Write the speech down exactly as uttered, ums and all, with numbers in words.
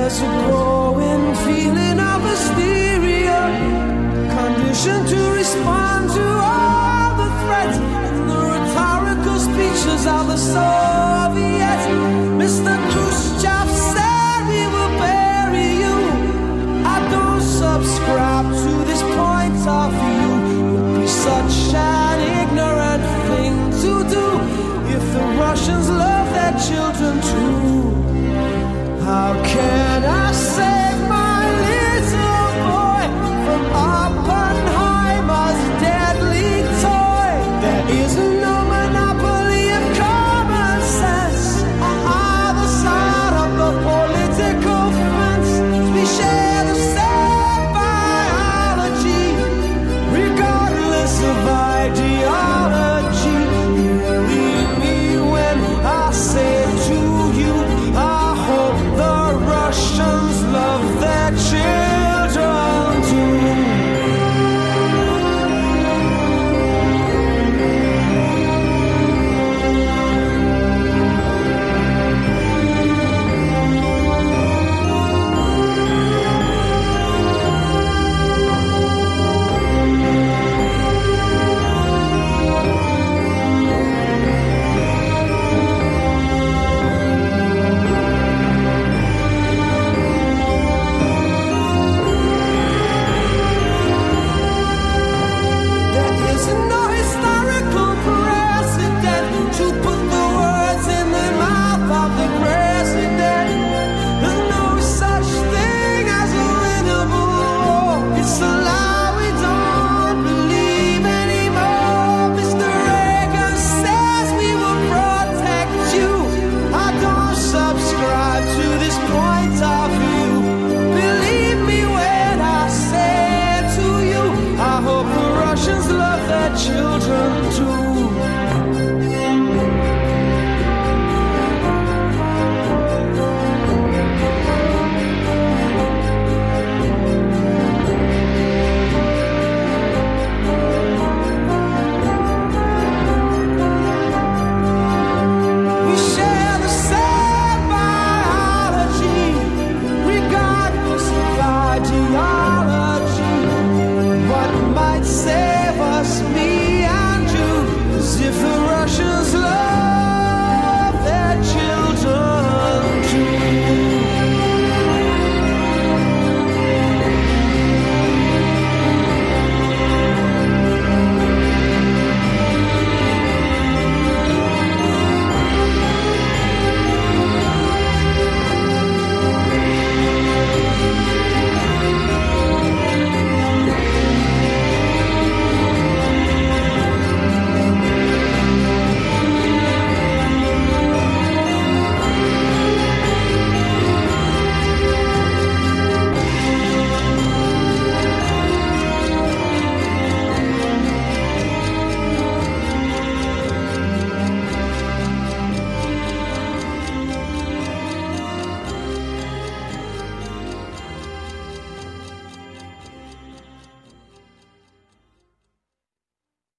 There's a growing feeling of hysteria, conditioned to respond to all the threats and the rhetorical speeches of the Soviets. Mister Khrushchev said we will bury you. I don't subscribe to this point of view. It would be such an ignorant thing to do if the Russians love their children too.